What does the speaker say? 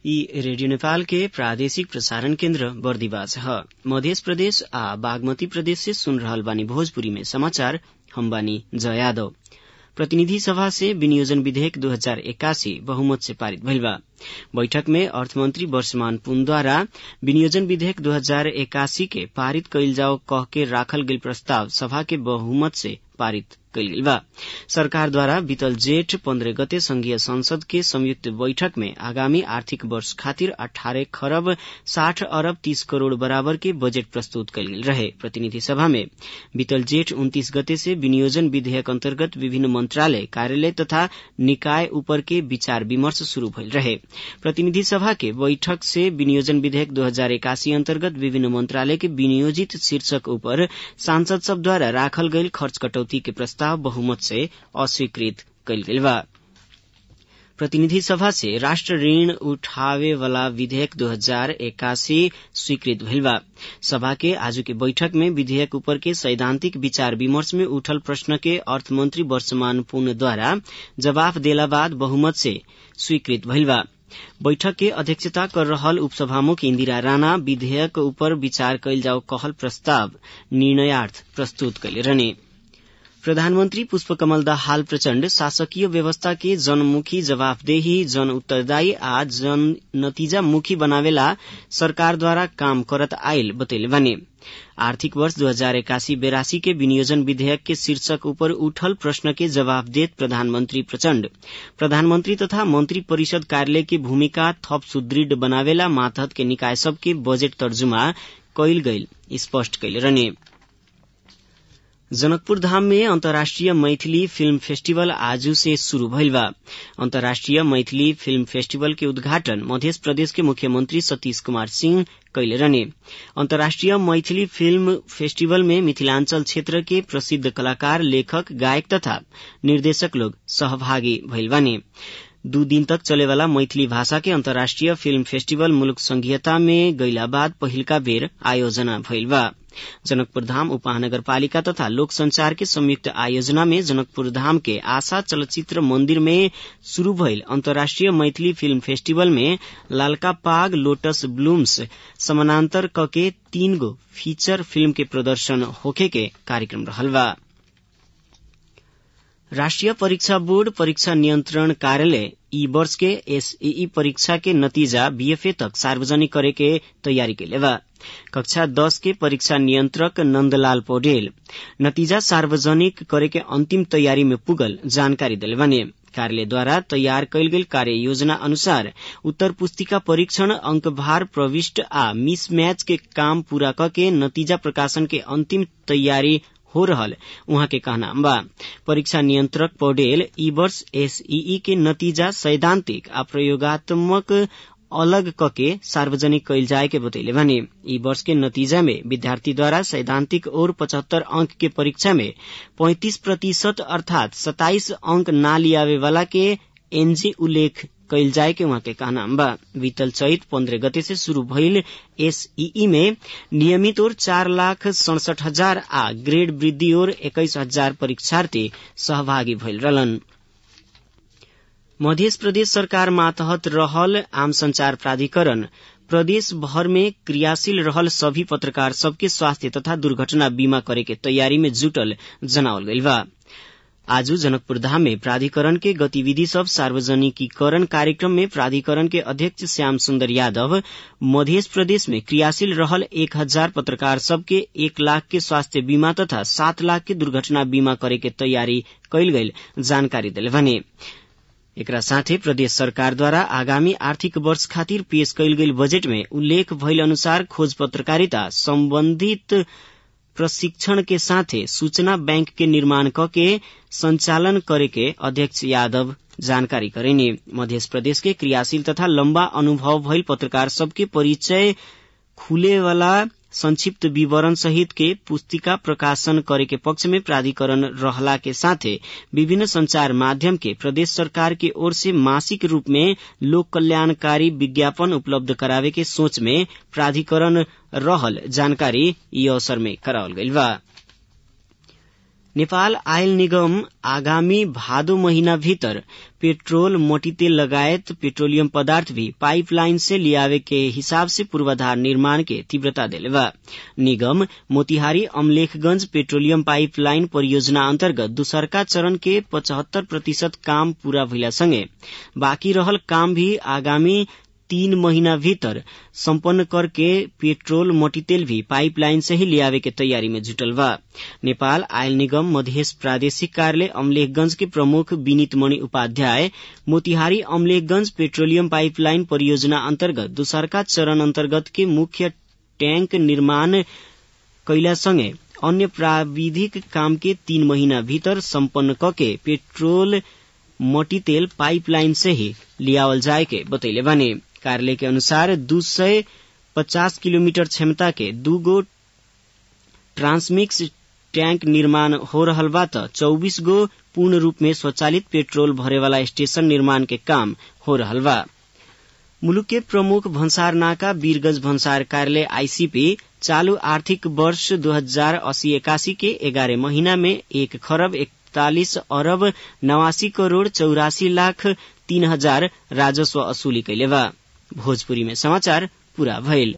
ई रेडियो नेपाल के प्रादेशिक प्रसारण केन्द्र बर्दिवास ह। मध्य प्रदेश आ बागमती प्रदेश से सुन रहल बानी भोजपुरी में समाचार। हम बानी जया यादव। प्रतिनिधि सभा से विनियोजन विधेयक 2081 बहुमत से पारित भइल बा। बैठक में अर्थमंत्री वर्षमान पुनद्वारा विनियोजन विधेयक 2081 के पारित कइल जाओ कह के राखल गइल प्रस्ताव सभा के बहुमत से पारित कइल गइल बा। सरकार द्वारा बीतल जेठ 15 गते संघीय संसद के संयुक्त बैठक में आगामी आर्थिक वर्ष खातिर 18 खरब 60 अरब 30 करोड़ बराबर के बजेट प्रस्तुत कइल गेल रहे। प्रतिनिधि सभा में बीतल जेठ 29 गते से विनियोजन विधेयक अंतर्गत विभिन्न मंत्रालय, कार्यालय तथा निकाय ऊपर के विचार विमर्श शुरू भइल रहे। प्रतिनिधि सभा के बैठक से विनियोजन विधेयक 2081 अंतर्गत विभिन्न मंत्रालय के विनियोजित शीर्षक ऊपर सांसद सब द्वारा राखल गइल खर्च कटौती के प्रस्ताव बहुमत से अस्वीकृत कइल गेल बा। प्रतिनिधि सभा से राष्ट्र ऋण उठावे वाला विधेयक 2081 स्वीकृत भइल बा। सभा के आजु के बैठक में विधेयक ऊपर के सैद्धांतिक विचार विमर्श में उठल प्रश्न के अर्थमंत्री वर्षमान पुन द्वारा जवाब देला बाद बहुमत से स्वीकृत भइल बा। बैठक के अध्यक्षता कर रहल उपसभामुख इंदिरा राणा विधेयक ऊपर विचार कइल जाओ कहल प्रस्ताव निर्णयार्थ प्रस्तुत कइले रहने। प्रधानमंत्री पुष्पकमल दाहाल प्रचण्ड शासकीय व्यवस्था के जनमुखी जवाबदेही, जन उत्तरदायी आ जन नतीजामुखी बनावेला सरकार द्वारा काम करत आइल बतैले बानी। आर्थिक वर्ष 2081-82 के विनियोजन विधेयक के शीर्षक ऊपर उठल प्रश्न के जवाब देत प्रधानमंत्री प्रचण्ड प्रधानमंत्री तथा मंत्री परिषद कार्यालय की भूमिका थप सुदृढ़ बनावेला मातहत के निकाय सब के बजेट तर्जुमा कइल गइल स्पष्ट कइले रहने। जनकपुर धाम में अंतर्राष्ट्रीय मैथिली फिल्म फेस्टिवल आजू से शुरू भइल बा। अंतर्राष्ट्रीय मैथिली फिल्म फेस्टिवल के उद्घाटन मध्य प्रदेश के मुख्यमंत्री सतीश कुमार सिंह कइले रहने। अंतर्राष्ट्रीय मैथिली फिल्म फेस्टिवल में मिथिलांचल क्षेत्र के प्रसिद्ध कलाकार, लेखक, गायक तथा निर्देशक लोग सहभागी भइल बानी। 2 दिन तक चले वाला मैथिली भाषा के अंतर्राष्ट्रीय फिल्म फेस्टिवल मुलुक संघीयता में गइला बाद पहिलका बेर आयोजना भइल बा। जनकपुर धाम उपमहानगरपालिका तथा लोक संचार के संयुक्त आयोजना में जनकपुर धाम के आशा चलचित्र मंदिर में शुरू भइल अंतर्राष्ट्रीय मैथिली फिल्म फेस्टिवल में लालका पाग, लोटस ब्लूम्स समानांतर कके 3 गो फीचर फिल्म के प्रदर्शन होखे के कार्यक्रम रहल बा। राष्ट्रीय परीक्षा बोर्ड परीक्षा नियंत्रण कार्यालय ई वर्ष के एसईई परीक्षा के नतीजा बीएफए तक सार्वजनिक करे के तैयारी कैले बा। कक्षा 10 के परीक्षा नियंत्रक नंदलाल पौडेल नतीजा सार्वजनिक करे के अंतिम तैयारी में पुगल जानकारी दिले बानी। कार्यालय द्वारा तैयार कइल गेल कार्य योजना अनुसार उत्तर पुस्तिका परीक्षण, अंकभार प्रविष्ट आ मिसमैच के काम पूरा करके नतीजा प्रकाशन के अंतिम तैयारी हो रहल उहाँ के कहना बा। परीक्षा नियंत्रक पौडेल ई वर्ष एसईई के नतीजा सैद्धांतिक आ प्रयोगात्मक अलग कके सार्वजनिक कइल जाए के बतैले बानी। ई वर्ष के नतीजा में विद्यार्थी द्वारा सैद्धांतिक और 75 अंक के परीक्षा में 35% अर्थात 27 अंक ना लियावे वाला के एनजी उल्लेख कइल जाए के वहाँ के कहना बा। बीतल चैत 15 गते से शुरू भइल एसईई में नियमित और 4,67,000 आ ग्रेड वृद्धि और 21,000 परीक्षार्थी सहभागी भइल रहलन। मध्य प्रदेश सरकार मातहत रहल आम संचार प्राधिकरण प्रदेश भर में क्रियाशील रहल सभी पत्रकार सबके स्वास्थ्य तथा दुर्घटना बीमा करे के तैयारी में जुटल जनावल गइल बा। आज जनकपुर धाम में प्राधिकरण के गतिविधि सब सार्वजनिकीकरण कार्यक्रम में प्राधिकरण के अध्यक्ष श्याम सुंदर यादव मध्य प्रदेश में क्रियाशील रहल 1,000 पत्रकार सबके 1 लाख के स्वास्थ्य बीमा तथा 7 लाख के दुर्घटना बीमा करे के तैयारी कइल गइल जानकारी दिले भने। एकरा साथे प्रदेश सरकार द्वारा आगामी आर्थिक वर्ष खातिर पेश कइल गइल बजेट में उल्लेख भइल अनुसार खोज पत्रकारिता संबंधित प्रशिक्षण के साथे सूचना बैंक के निर्माण करके संचालन करे के अध्यक्ष यादव जानकारी करेनी। मध्य प्रदेश के क्रियाशील तथा लंबा अनुभव भइल पत्रकार सबके परिचय खुले वाला संक्षिप्त विवरण सहित के पुस्तिका प्रकाशन करे के पक्ष में प्राधिकरण रहला के साथे विभिन्न संचार माध्यम के प्रदेश सरकार की ओर से मासिक रूप में लोक कल्याणकारी विज्ञापन उपलब्ध करावे के सोच में प्राधिकरण रहल जानकारी ई अवसर में करावल गइल बा। नेपाल आयल निगम आगामी भादो महीना भीतर पेट्रोल मट्टीतेल लगायत पेट्रोलियम पदार्थ भी पाइपलाइन से लियावे के हिसाब से पूर्वाधार निर्माण के तीव्रता देले बा। निगम मोतिहारी अमलेखगंज पेट्रोलियम पाइपलाइन परियोजना अंतर्गत दूसरका चरण के 75% काम पूरा भइला संगे बाँकी रहल काम भी आगामी 3 महीना भीतर सम्पन्न करके पेट्रोल मट्टीतेल भी पाइपलाइन से ही लियावे के तैयारी में जुटल बा। नेपाल आयल निगम मधेश प्रादेशिक कार्यालय अमलेखगंज के प्रमुख विनीत मणि उपाध्याय मोतिहारी अमलेखगंज पेट्रोलियम पाइपलाइन परियोजना अंतर्गत दूसरका चरण अंतर्गत के मुख्य टैंक निर्माण कैला संगे अन्य प्राविधिक काम के 3 महीना भीतर सम्पन्न करके पेट्रोल मट्टीतेल पाइपलाइन से ही लियावल जाए के बतैले बानी। कार्यालय के अनुसार 250 किलोमीटर क्षमता के 2 गो ट्रांसमिक्स टैंक निर्माण हो रहल बा त 24 गो पूर्ण रूप में स्वचालित पेट्रोल भरे वाला स्टेशन निर्माण के काम हो रहल बा। मुलुक के प्रमुख भन्सार नाका वीरगंज भन्सार कार्यालय आईसीपी चालू आर्थिक वर्ष 2080-81 के 11 महीना में 1 खरब 41 अरब 89 करोड़ 84 लाख 3 हजार राजस्व असुली कैले बा। भोजपुरी में समाचार पूरा भइल।